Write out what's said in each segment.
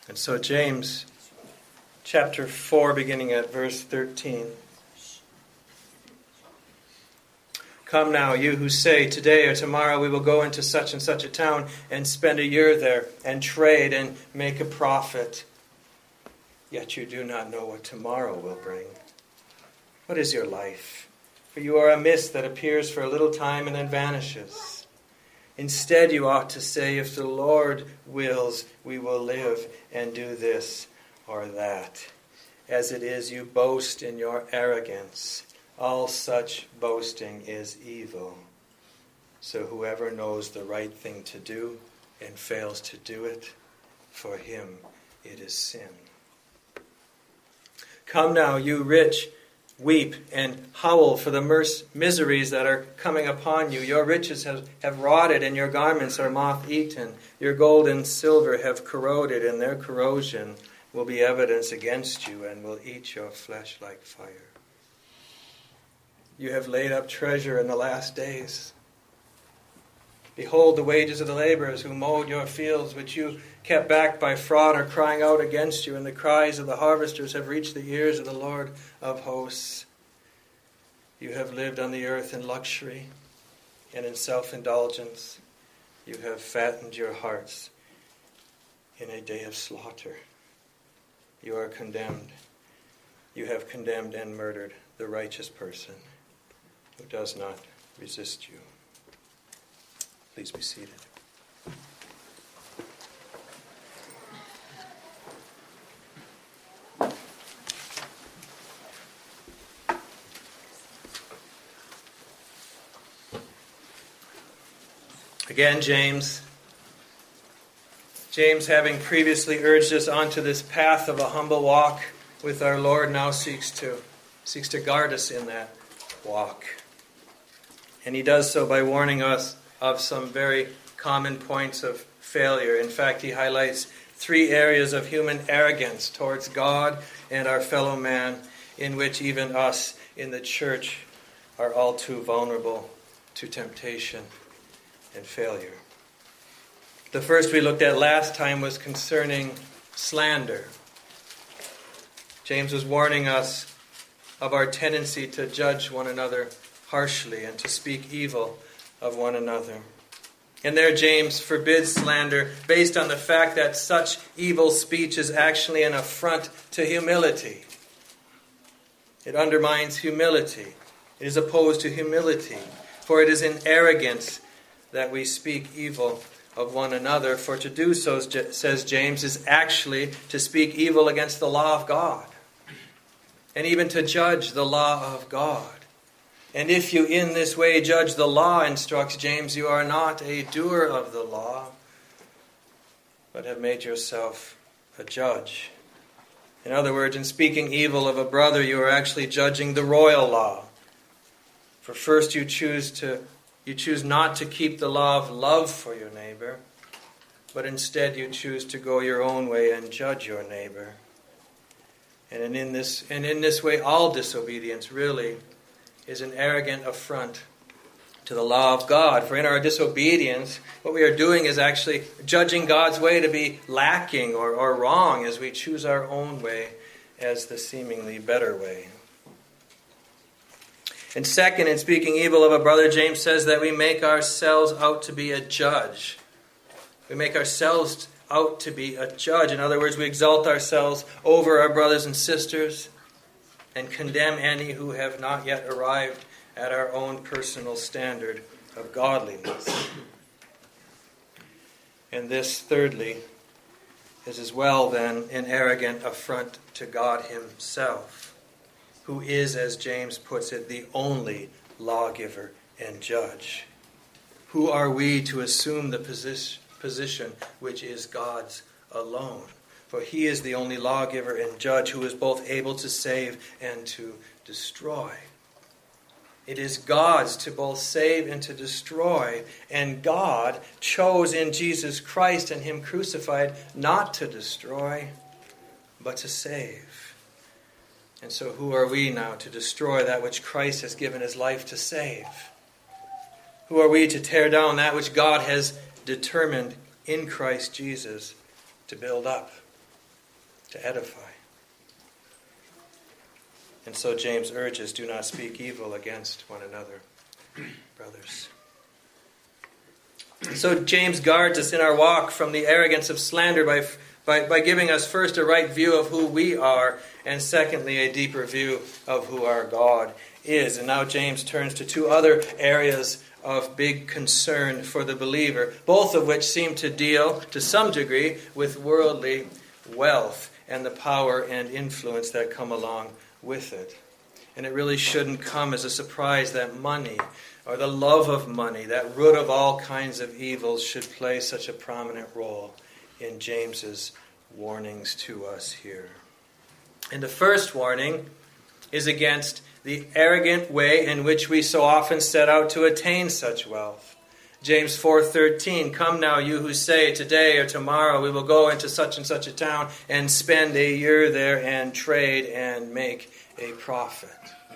And so James chapter 4, beginning at verse 13. Come now, you who say, today or tomorrow we will go into such and such a town and spend a year there and trade and make a profit. Yet you do not know what tomorrow will bring. What is your life? For you are a mist that appears for a little time and then vanishes. Instead, you ought to say, if the Lord wills, we will live and do this or that. As it is, you boast in your arrogance. All such boasting is evil. So whoever knows the right thing to do and fails to do it, for him it is sin. Come now, you rich, weep and howl for the miseries that are coming upon you. Your riches have rotted, and your garments are moth-eaten. Your gold and silver have corroded, and their corrosion will be evidence against you and will eat your flesh like fire. You have laid up treasure in the last days. Behold, the wages of the laborers who mowed your fields, which you kept back by fraud, are crying out against you, and the cries of the harvesters have reached the ears of the Lord of hosts. You have lived on the earth in luxury and in self-indulgence. You have fattened your hearts in a day of slaughter. You are condemned. You have condemned and murdered the righteous person who does not resist you. Please be seated. Again, James, having previously urged us onto this path of a humble walk with our Lord, now seeks to guard us in that walk. And he does so by warning us of some very common points of failure. In fact, he highlights 3 areas of human arrogance towards God and our fellow man, in which even us in the church are all too vulnerable to temptation and failure. The first we looked at last time was concerning slander. James was warning us of our tendency to judge one another harshly and to speak evil of one another. And there James forbids slander based on the fact that such evil speech is actually an affront to humility. It undermines humility. It is opposed to humility. For it is in arrogance that we speak evil of one another. For to do so, says James, is actually to speak evil against the law of God. And even to judge the law of God. And if you in this way judge the law, instructs James, you are not a doer of the law, but have made yourself a judge. In other words, in speaking evil of a brother, you are actually judging the royal law. For first you choose not to keep the law of love for your neighbor, but instead you choose to go your own way and judge your neighbor. And in this way, all disobedience really is an arrogant affront to the law of God. For in our disobedience, what we are doing is actually judging God's way to be lacking or wrong as we choose our own way as the seemingly better way. And second, in speaking evil of a brother, James says that we make ourselves out to be a judge. We make ourselves out to be a judge. In other words, we exalt ourselves over our brothers and sisters and condemn any who have not yet arrived at our own personal standard of godliness. And this, thirdly, is as well then an arrogant affront to God himself, who is, as James puts it, the only lawgiver and judge. Who are we to assume the position which is God's alone? For he is the only lawgiver and judge who is both able to save and to destroy. It is God's to both save and to destroy. And God chose in Jesus Christ and him crucified not to destroy, but to save. And so who are we now to destroy that which Christ has given his life to save? Who are we to tear down that which God has determined in Christ Jesus to build up? to edify. And so James urges, do not speak evil against one another, brothers. So James guards us in our walk from the arrogance of slander by giving us first a right view of who we are, and secondly a deeper view of who our God is. And now James turns to two other areas of big concern for the believer, both of which seem to deal to some degree with worldly wealth and the power and influence that come along with it. And it really shouldn't come as a surprise that money, or the love of money, that root of all kinds of evils, should play such a prominent role in James's warnings to us here. And the first warning is against the arrogant way in which we so often set out to attain such wealth. James 4:13, come now, you who say, today or tomorrow we will go into such and such a town and spend a year there and trade and make a profit.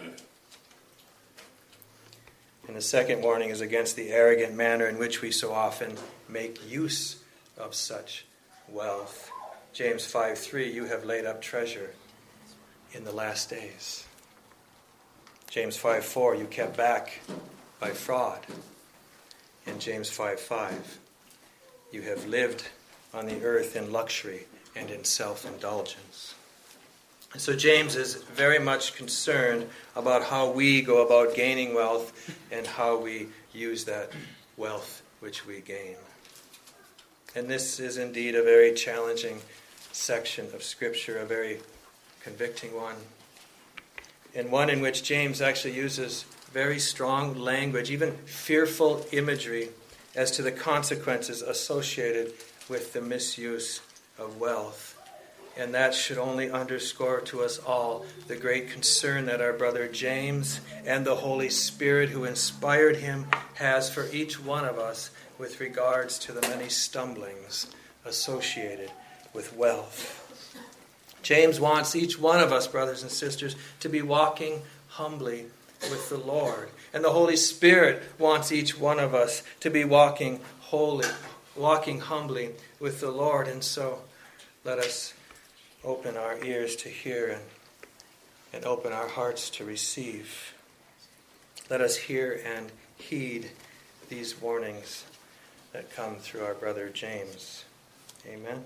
And the second warning is against the arrogant manner in which we so often make use of such wealth. James 5:3, you have laid up treasure in the last days. James 5:4, you kept back by fraud. And James 5:5, you have lived on the earth in luxury and in self-indulgence. And so James is very much concerned about how we go about gaining wealth and how we use that wealth which we gain. And this is indeed a very challenging section of Scripture, a very convicting one, and one in which James actually uses very strong language, even fearful imagery, as to the consequences associated with the misuse of wealth. And that should only underscore to us all the great concern that our brother James and the Holy Spirit who inspired him has for each one of us with regards to the many stumblings associated with wealth. James wants each one of us, brothers and sisters, to be walking humbly with the Lord. And the Holy Spirit wants each one of us to be walking humbly with the Lord. And so let us open our ears to hear and open our hearts to receive. Let us hear and heed these warnings that come through our brother James. Amen.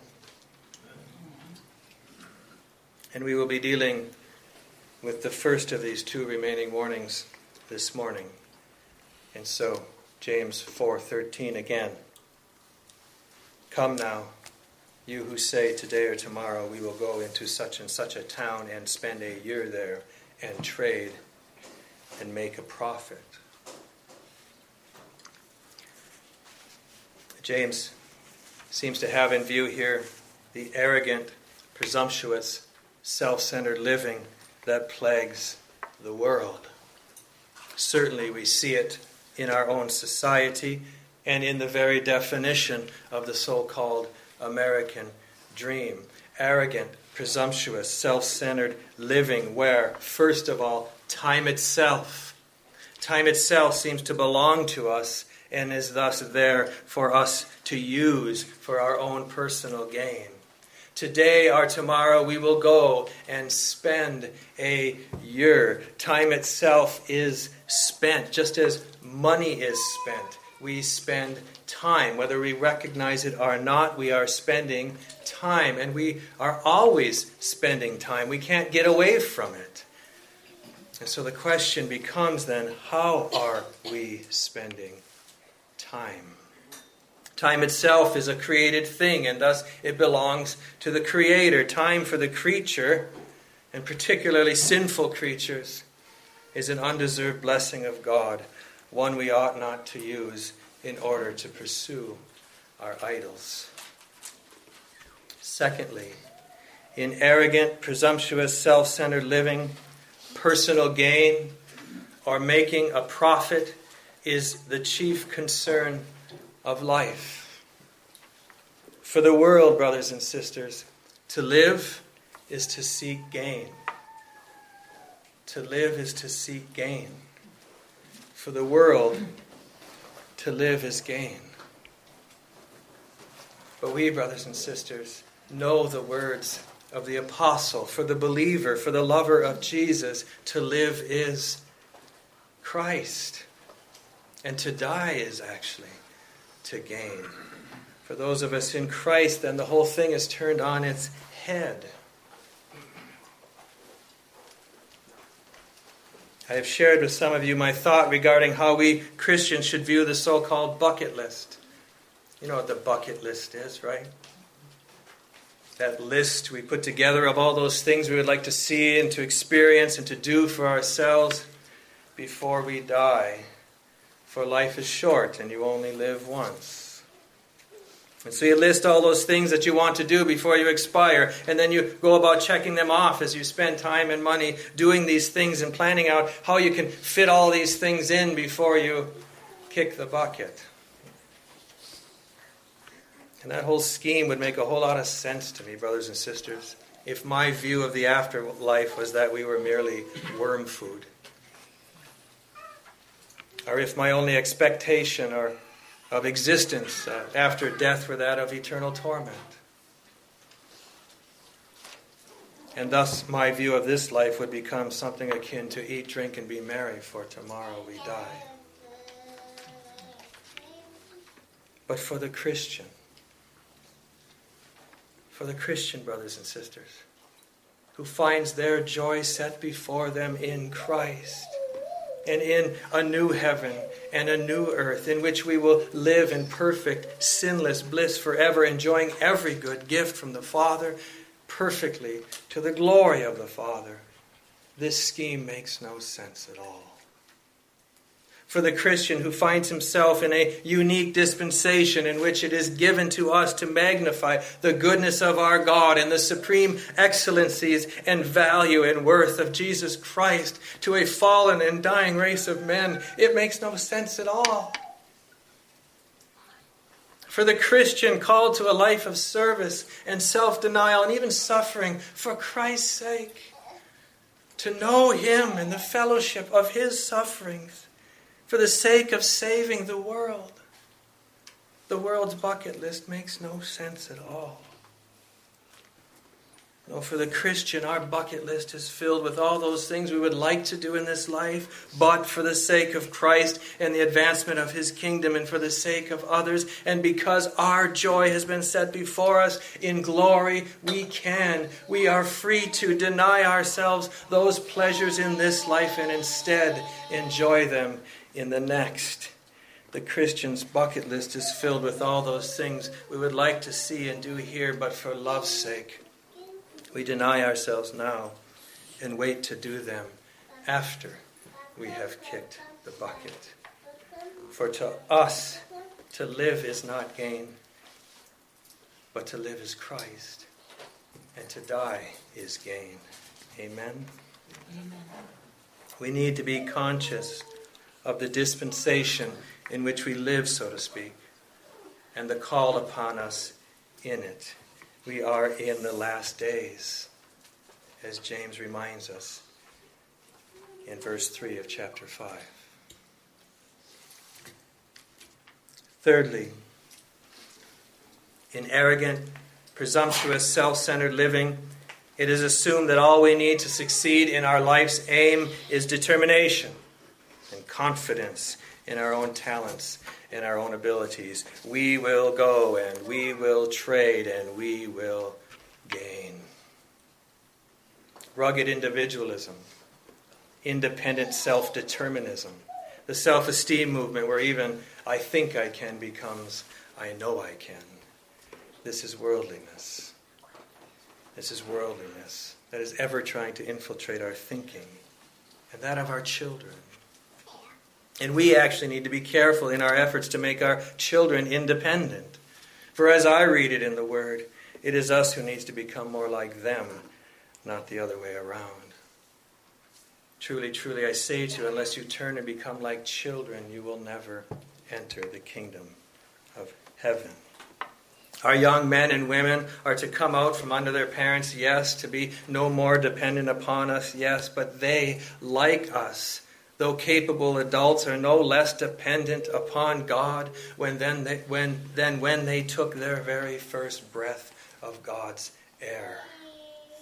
And we will be dealing with the first of these two remaining warnings this morning. And so, James 4:13 again. Come now, you who say today or tomorrow we will go into such and such a town and spend a year there and trade and make a profit. James seems to have in view here the arrogant, presumptuous, self-centered living that plagues the world. Certainly we see it in our own society and in the very definition of the so-called American dream. Arrogant, presumptuous, self-centered living where, first of all, time itself seems to belong to us and is thus there for us to use for our own personal gain. Today or tomorrow we will go and spend a year. Time itself is spent, just as money is spent. We spend time. Whether we recognize it or not, we are spending time. And we are always spending time. We can't get away from it. And so the question becomes then, how are we spending time? Time itself is a created thing, and thus it belongs to the Creator. Time for the creature, and particularly sinful creatures, is an undeserved blessing of God, one we ought not to use in order to pursue our idols. Secondly, in arrogant, presumptuous, self-centered living, personal gain or making a profit is the chief concern of life. For the world, brothers and sisters, to live is to seek gain. To live is to seek gain. For the world, to live is gain. But we, brothers and sisters, know the words of the apostle, for the believer, for the lover of Jesus. To live is Christ. And to die is actually to gain. For those of us in Christ, then the whole thing is turned on its head. I have shared with some of you my thought regarding how we Christians should view the so-called bucket list. You know what the bucket list is, right? That list we put together of all those things we would like to see and to experience and to do for ourselves before we die. For life is short and you only live once. And so you list all those things that you want to do before you expire, and then you go about checking them off as you spend time and money doing these things and planning out how you can fit all these things in before you kick the bucket. And that whole scheme would make a whole lot of sense to me, brothers and sisters, if my view of the afterlife was that we were merely worm food. Or if my only expectation of existence after death were that of eternal torment. And thus my view of this life would become something akin to eat, drink, and be merry, for tomorrow we die. But for the Christian, brothers and sisters, who finds their joy set before them in Christ, and in a new heaven and a new earth in which we will live in perfect, sinless bliss forever, enjoying every good gift from the Father perfectly to the glory of the Father. This scheme makes no sense at all. For the Christian who finds himself in a unique dispensation in which it is given to us to magnify the goodness of our God and the supreme excellencies and value and worth of Jesus Christ to a fallen and dying race of men, it makes no sense at all. For the Christian called to a life of service and self-denial and even suffering for Christ's sake, to know Him and the fellowship of His sufferings, for the sake of saving the world. The world's bucket list makes no sense at all. No, for the Christian, our bucket list is filled with all those things we would like to do in this life, but for the sake of Christ and the advancement of His kingdom and for the sake of others, and because our joy has been set before us in glory, we are free to deny ourselves those pleasures in this life and instead enjoy them in the next. The Christian's bucket list is filled with all those things we would like to see and do here, but for love's sake, we deny ourselves now and wait to do them after we have kicked the bucket. For to us, to live is not gain, but to live is Christ, and to die is gain. Amen? Amen. We need to be conscious of the dispensation in which we live, so to speak, and the call upon us in it. We are in the last days, as James reminds us in verse 3 of chapter 5. Thirdly, in arrogant, presumptuous, self-centered living, it is assumed that all we need to succeed in our life's aim is determination and confidence in our own talents and our own abilities. We will go and we will trade and we will gain. Rugged individualism, independent self-determinism, the self-esteem movement where even I think I can becomes I know I can. This is worldliness. This is worldliness that is ever trying to infiltrate our thinking and that of our children. And we actually need to be careful in our efforts to make our children independent. For as I read it in the Word, it is us who needs to become more like them, not the other way around. Truly, truly, I say to you, unless you turn and become like children, you will never enter the kingdom of heaven. Our young men and women are to come out from under their parents, yes, to be no more dependent upon us, yes, but they, like us, though capable adults, are no less dependent upon God when they took their very first breath of God's air.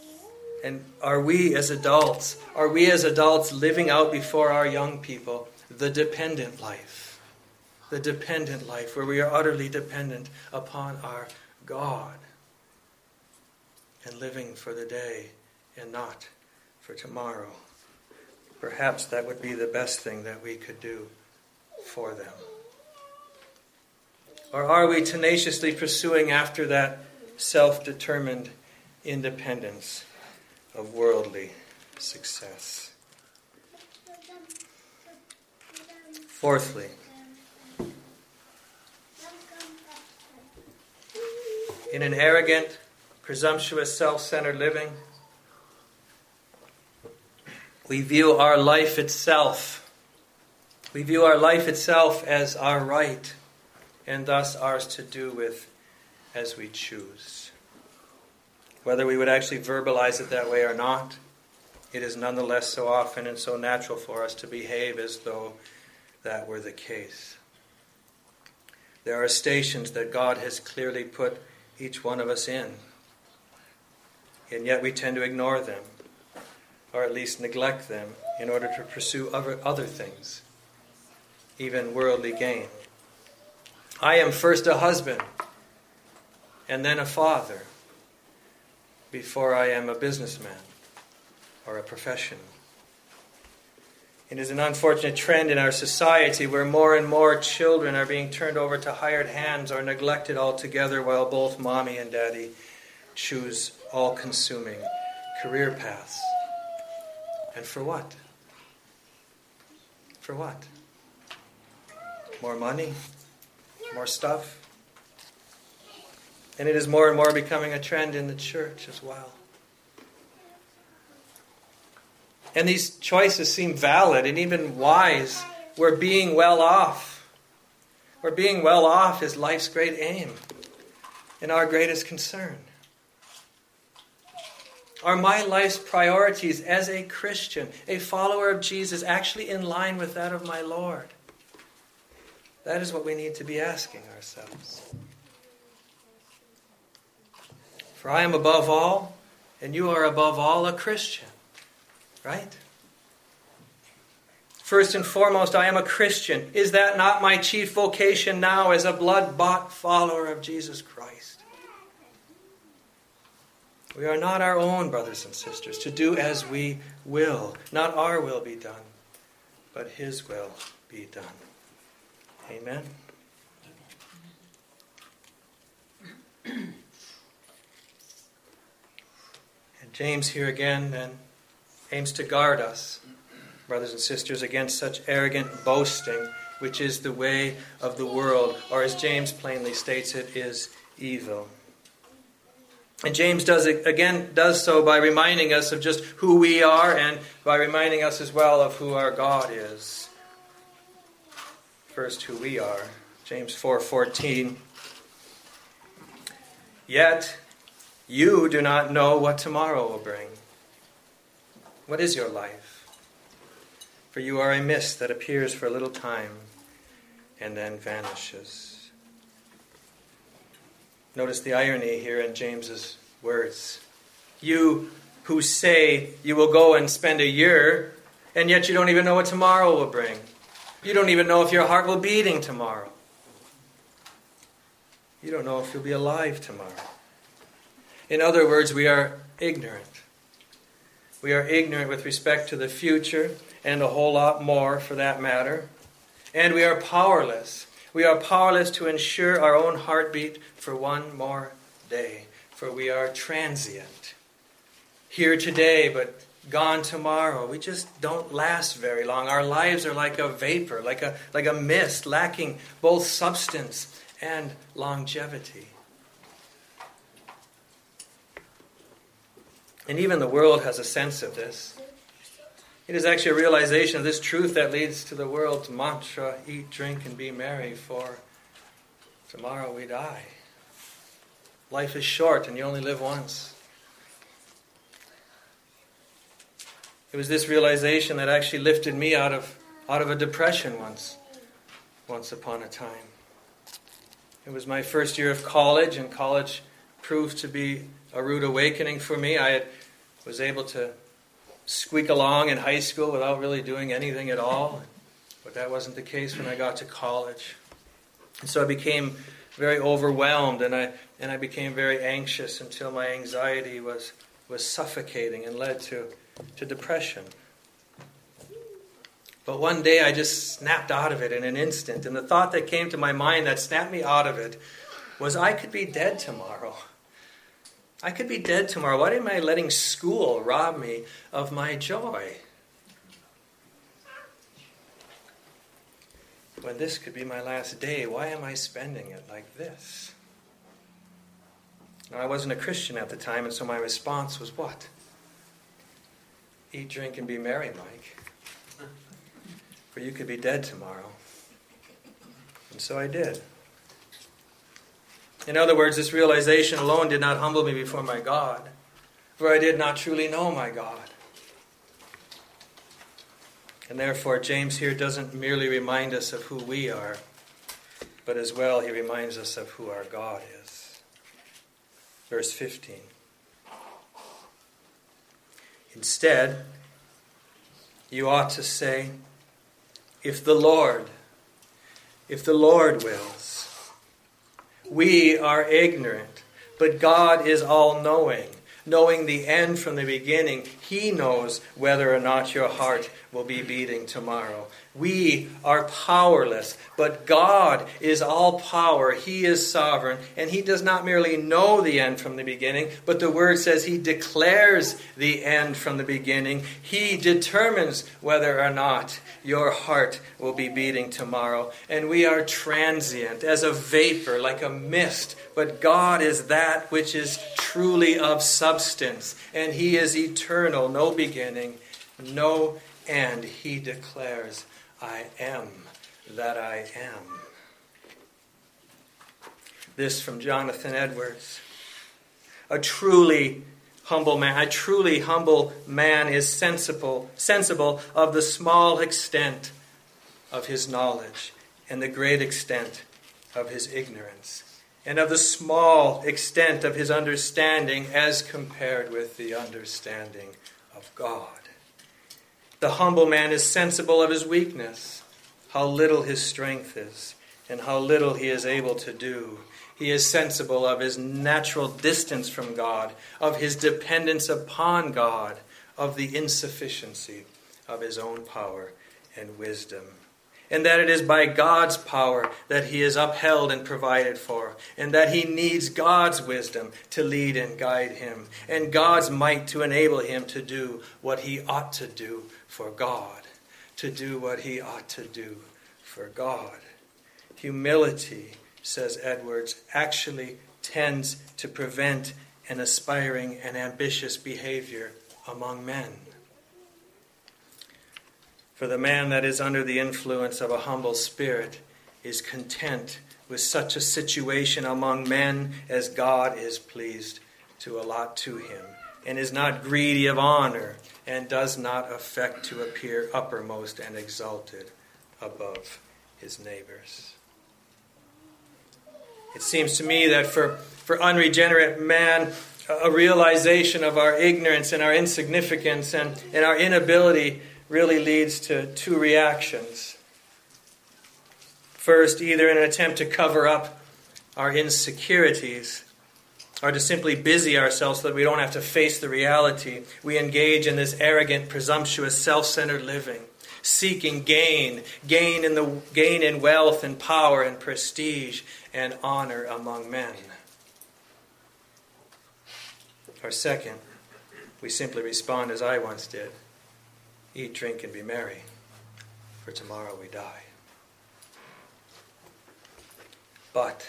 And are we as adults living out before our young people the dependent life? The dependent life where we are utterly dependent upon our God and living for the day and not for tomorrow. Perhaps that would be the best thing that we could do for them. Or are we tenaciously pursuing after that self-determined independence of worldly success? Fourthly, in an arrogant, presumptuous, self-centered living, we view our life itself. We view our life itself as our right, and thus ours to do with as we choose. Whether we would actually verbalize it that way or not, it is nonetheless so often and so natural for us to behave as though that were the case. There are stations that God has clearly put each one of us in, and yet we tend to ignore them, or at least neglect them, in order to pursue other things, even worldly gain. I am first a husband, and then a father, before I am a businessman or a professional. It is an unfortunate trend in our society where more and more children are being turned over to hired hands or neglected altogether, while both mommy and daddy choose all-consuming career paths. And for what? For what? More money? More stuff? And it is more and more becoming a trend in the church as well. And these choices seem valid and even wise. We're being well off. We're being well off is life's great aim and our greatest concern. Are my life's priorities as a Christian, a follower of Jesus, actually in line with that of my Lord? That is what we need to be asking ourselves. For I am above all, and you are above all a Christian. Right? First and foremost, I am a Christian. Is that not my chief vocation now as a blood-bought follower of Jesus Christ? We are not our own, brothers and sisters, to do as we will. Not our will be done, but His will be done. Amen. And James here again then aims to guard us, brothers and sisters, against such arrogant boasting, which is the way of the world, or as James plainly states it, is evil. And James does so by reminding us of just who we are and by reminding us as well of who our God is. First, who we are. James 4:14. Yet you do not know what tomorrow will bring. What is your life? For you are a mist that appears for a little time and then vanishes. Notice the irony here in James's words. You who say you will go and spend a year, and yet you don't even know what tomorrow will bring. You don't even know if your heart will be beating tomorrow. You don't know if you'll be alive tomorrow. In other words, we are ignorant. We are ignorant with respect to the future and a whole lot more for that matter. And we are powerless. We are powerless to ensure our own heartbeat for one more day. For we are transient. Here today, but gone tomorrow. We just don't last very long. Our lives are like a vapor, like a mist, lacking both substance and longevity. And even the world has a sense of this. It is actually a realization of this truth that leads to the world's mantra, eat, drink, and be merry, for tomorrow we die. Life is short and you only live once. It was this realization that actually lifted me out of a depression once upon a time. It was my first year of college, and college proved to be a rude awakening for me. I had was able to squeak along in high school without really doing anything at all. But that wasn't the case when I got to college. And so I became very overwhelmed, and I became very anxious until my anxiety was suffocating and led to depression. But one day I just snapped out of it in an instant. And the thought that came to my mind that snapped me out of it was, I could be dead tomorrow. I could be dead tomorrow. Why am I letting school rob me of my joy? When this could be my last day, why am I spending it like this? Now, I wasn't a Christian at the time, and so my response was what? Eat, drink, and be merry, Mike. For you could be dead tomorrow. And so I did. In other words, this realization alone did not humble me before my God, for I did not truly know my God. And therefore, James here doesn't merely remind us of who we are, but as well he reminds us of who our God is. Verse 15. Instead, you ought to say, if the Lord wills. We are ignorant, but God is all-knowing, knowing the end from the beginning. He knows whether or not your heart will be beating tomorrow. We are powerless, but God is all power. He is sovereign, and He does not merely know the end from the beginning, but the Word says He declares the end from the beginning. He determines whether or not your heart will be beating tomorrow. And we are transient, as a vapor, like a mist, but God is that which is truly of substance, and He is eternal, no beginning, no end. He declares, I am that I am. This from Jonathan Edwards. A truly humble man is sensible of the small extent of his knowledge and the great extent of his ignorance, and of the small extent of his understanding as compared with the understanding of God. The humble man is sensible of his weakness, how little his strength is, and how little he is able to do. He is sensible of his natural distance from God, of his dependence upon God, of the insufficiency of his own power and wisdom. And that it is by God's power that he is upheld and provided for, and that he needs God's wisdom to lead and guide him, and God's might to enable him to do what he ought to do for God, to do what he ought to do for God. Humility, says Edwards, actually tends to prevent an aspiring and ambitious behavior among men. For the man that is under the influence of a humble spirit is content with such a situation among men as God is pleased to allot to him, and is not greedy of honor, and does not affect to appear uppermost and exalted above his neighbors. It seems to me that for unregenerate man, a realization of our ignorance and our insignificance and our inability really leads to two reactions. First, either in an attempt to cover up our insecurities, or to simply busy ourselves so that we don't have to face the reality, we engage in this arrogant, presumptuous, self-centered living, seeking gain in wealth and power and prestige and honor among men. Or second, we simply respond as I once did. Eat, drink, and be merry, for tomorrow we die. But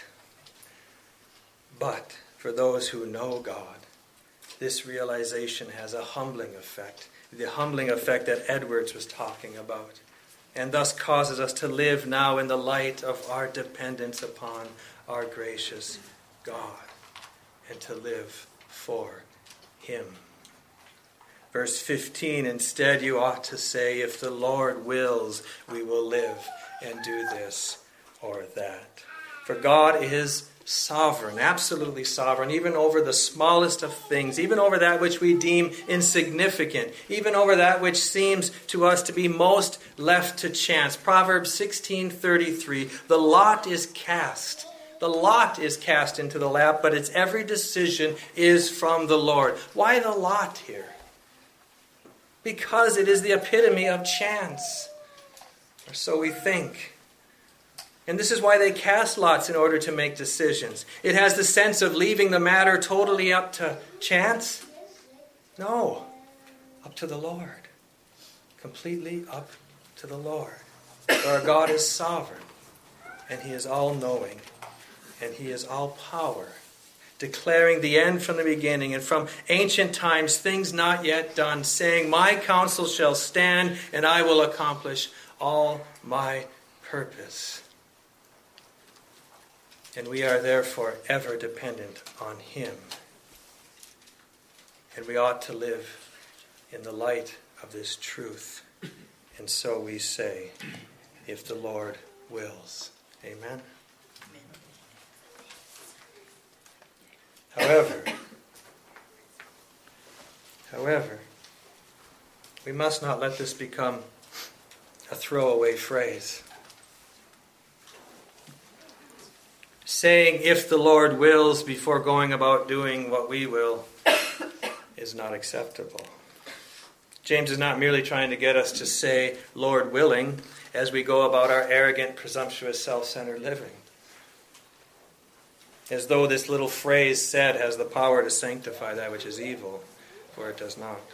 for those who know God, this realization has a humbling effect, the humbling effect that Edwards was talking about, and thus causes us to live now in the light of our dependence upon our gracious God, and to live for Him. Verse 15, instead you ought to say, if the Lord wills, we will live and do this or that. For God is sovereign, absolutely sovereign, even over the smallest of things, even over that which we deem insignificant, even over that which seems to us to be most left to chance. Proverbs 16:33, the lot is cast. The lot is cast into the lap, but its every decision is from the Lord. Why the lot here? Because it is the epitome of chance. Or so we think. And this is why they cast lots in order to make decisions. It has the sense of leaving the matter totally up to chance. No, up to the Lord. Completely up to the Lord. For our God is sovereign, and He is all-knowing, and He is all-power, declaring the end from the beginning, and from ancient times things not yet done, saying, my counsel shall stand, and I will accomplish all my purpose. And we are therefore ever dependent on Him. And we ought to live in the light of this truth. And so we say, if the Lord wills. Amen. However, we must not let this become a throwaway phrase. Saying, if the Lord wills, before going about doing what we will, is not acceptable. James is not merely trying to get us to say, Lord willing, as we go about our arrogant, presumptuous, self-centered living. As though this little phrase said has the power to sanctify that which is evil, for it does not.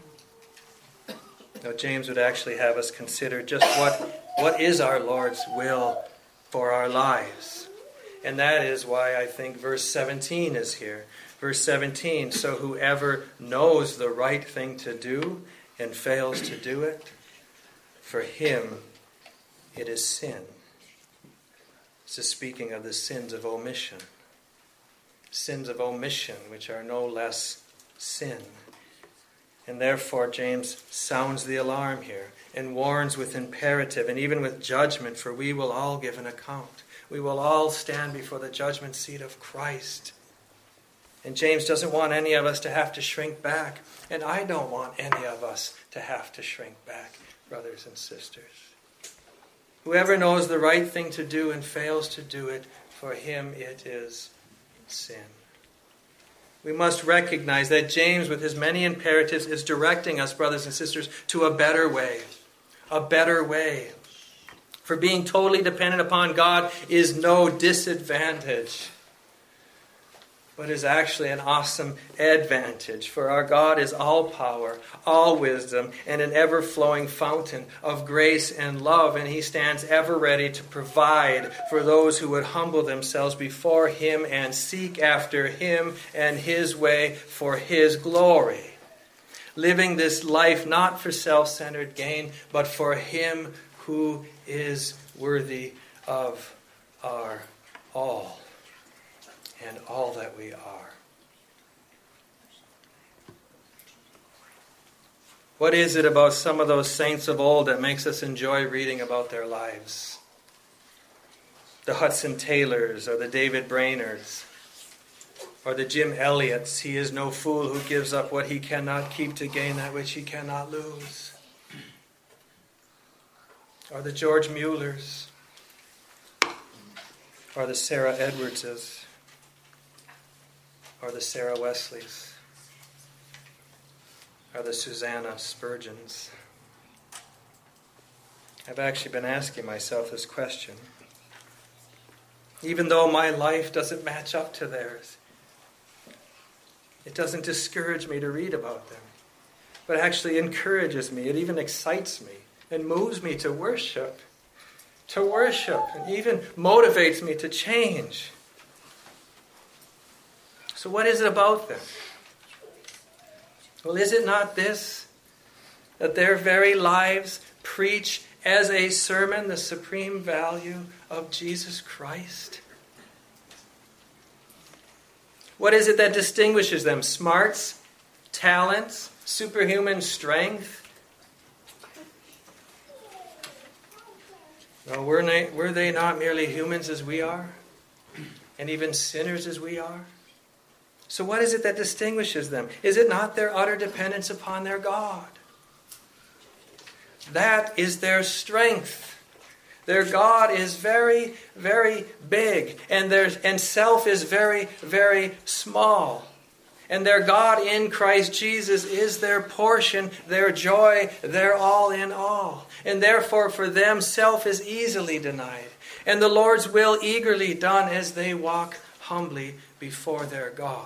Now, James would actually have us consider just what is our Lord's will for our lives. And that is why I think verse 17 is here. Verse 17, so whoever knows the right thing to do and fails to do it, for him it is sin. This is speaking of the sins of omission. Sins of omission, which are no less sin. And therefore James sounds the alarm here and warns with imperative and even with judgment, for we will all give an account. We will all stand before the judgment seat of Christ. And James doesn't want any of us to have to shrink back. And I don't want any of us to have to shrink back, brothers and sisters. Whoever knows the right thing to do and fails to do it, for him it is sin. We must recognize that James, with his many imperatives, is directing us, brothers and sisters, to a better way. A better way. For being totally dependent upon God is no disadvantage, but is actually an awesome advantage. For our God is all power, all wisdom, and an ever-flowing fountain of grace and love, and He stands ever ready to provide for those who would humble themselves before Him and seek after Him and His way for His glory. Living this life not for self-centered gain, but for Him who is worthy of our all and all that we are. What is it about some of those saints of old that makes us enjoy reading about their lives? The Hudson Taylors or the David Brainards or the Jim Elliots. He is no fool who gives up what he cannot keep to gain that which he cannot lose. Or the George Muellers, or the Sarah Edwardses, or the Sarah Wesleys, or the Susanna Spurgeons. I've actually been asking myself this question. Even though my life doesn't match up to theirs, it doesn't discourage me to read about them, but actually encourages me. It even excites me and moves me to worship, and even motivates me to change. So what is it about them? Well, is it not this, that their very lives preach as a sermon the supreme value of Jesus Christ? What is it that distinguishes them? Smarts, talents, superhuman strength? No, were they not merely humans as we are? and even sinners as we are? So what is it that distinguishes them? Is it not their utter dependence upon their God? That is their strength. Their God is very, very big, and self is very, very small. And their God in Christ Jesus is their portion, their joy, their all in all. And therefore for them self is easily denied, and the Lord's will eagerly done as they walk humbly before their God.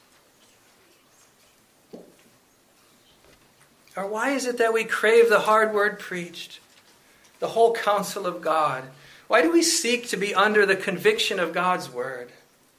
Or why is it that we crave the hard word preached, the whole counsel of God? Why do we seek to be under the conviction of God's word?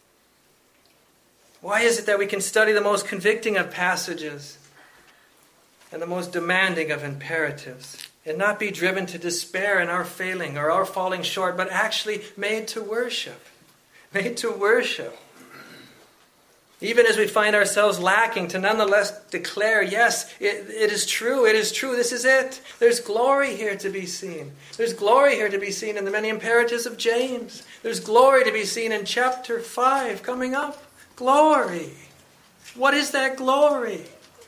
Why is it that we can study the most convicting of passages and the most demanding of imperatives and not be driven to despair in our failing or our falling short, but actually made to worship? Made to worship. Even as we find ourselves lacking, to nonetheless declare, yes, it is true, this is it. There's glory here to be seen. There's glory here to be seen in the many imperatives of James. There's glory to be seen in chapter 5 coming up. Glory. What is that glory?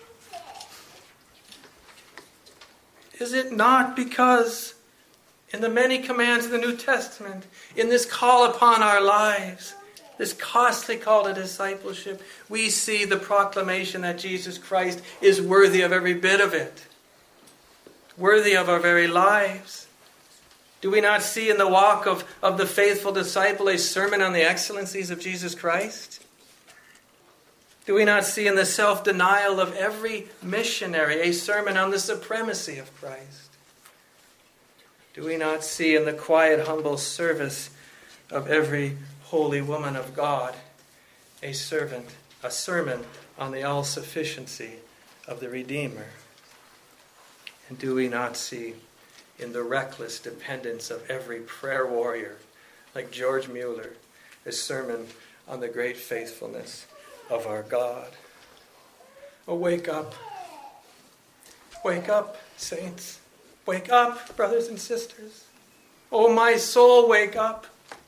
Is it not because in the many commands of the New Testament, in this call upon our lives, this costly call to discipleship, we see the proclamation that Jesus Christ is worthy of every bit of it, worthy of our very lives? Do we not see in the walk of the faithful disciple a sermon on the excellencies of Jesus Christ? Do we not see in the self-denial of every missionary a sermon on the supremacy of Christ? Do we not see in the quiet, humble service of every holy woman of God a sermon on the all-sufficiency of the Redeemer? And do we not see in the reckless dependence of every prayer warrior, like George Mueller, a sermon on the great faithfulness of our God? Oh, wake up. Wake up, saints. Wake up, brothers and sisters. Oh, my soul, wake up.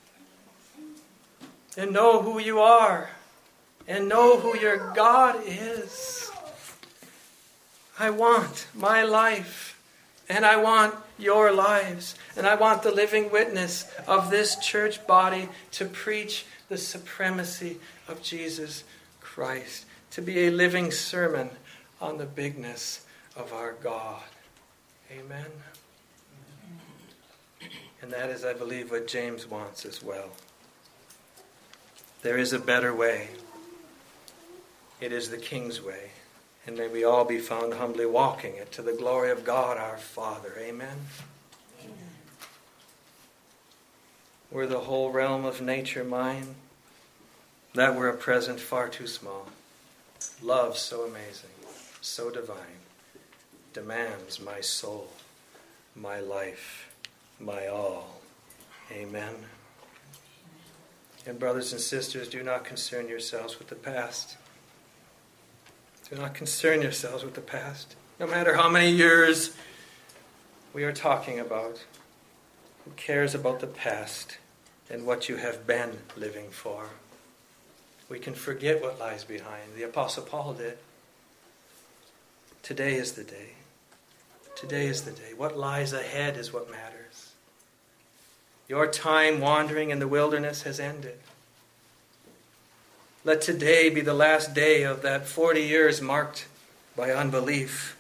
And know who you are. And know who your God is. I want my life. And I want your lives. And I want the living witness of this church body to preach the supremacy of Jesus Christ, to be a living sermon on the bigness of our God. Amen. And that is, I believe, what James wants as well. There is a better way. It is the King's way. And may we all be found humbly walking it to the glory of God our Father. Amen. Amen. Were the whole realm of nature mine, that were a present far too small. Love so amazing, so divine, demands my soul, my life, my all. Amen. And brothers and sisters, do not concern yourselves with the past. Do not concern yourselves with the past. No matter how many years we are talking about, who cares about the past and what you have been living for? We can forget what lies behind. The Apostle Paul did. Today is the day. Today is the day. What lies ahead is what matters. Your time wandering in the wilderness has ended. Let today be the last day of that 40 years marked by unbelief.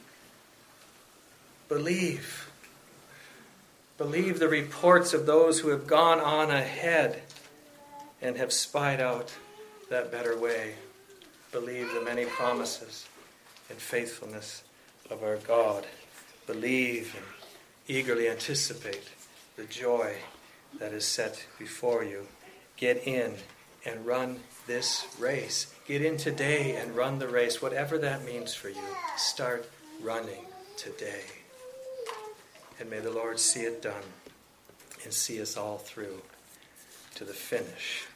Believe. Believe the reports of those who have gone on ahead and have spied out that better way. Believe the many promises and faithfulness of our God. Believe and eagerly anticipate the joy that is set before you. Get in and run this race. Get in today and run the race, whatever that means for you. Start running today. And may the Lord see it done and see us all through to the finish.